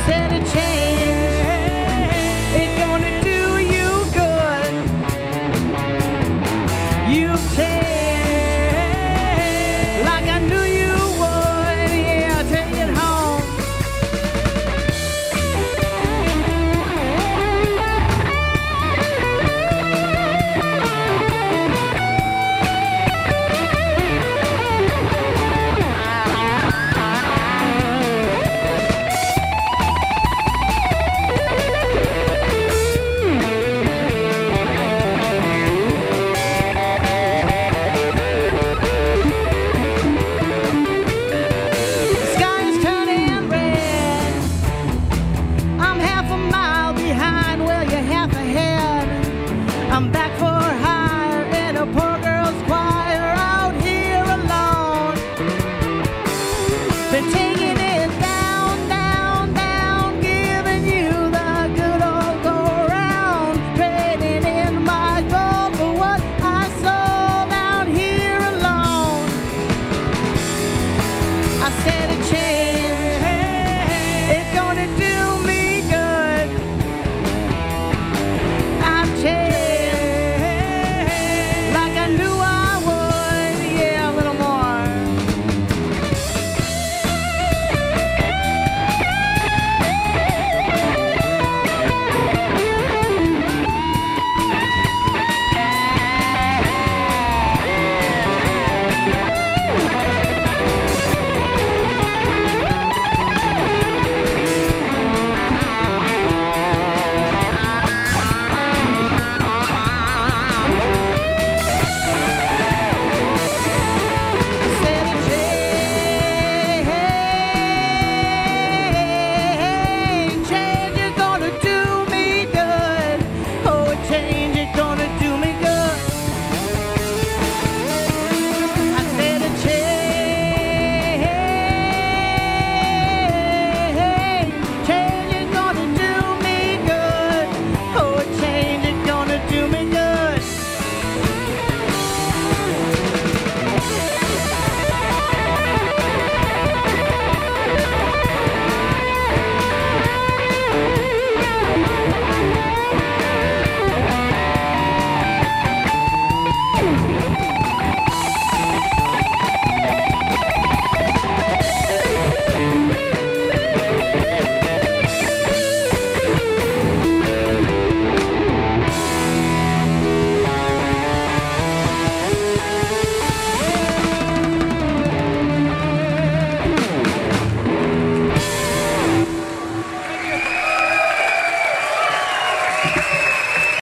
said a change, it's gonna do you good. You've changed like I knew you would. Yeah, take it home. I'm back for hire in a poor girl's choir out here alone. Been taking it down, down, down, giving you the good old go round, trading in my gold for what I sold out here alone. I said a change, it's gonna do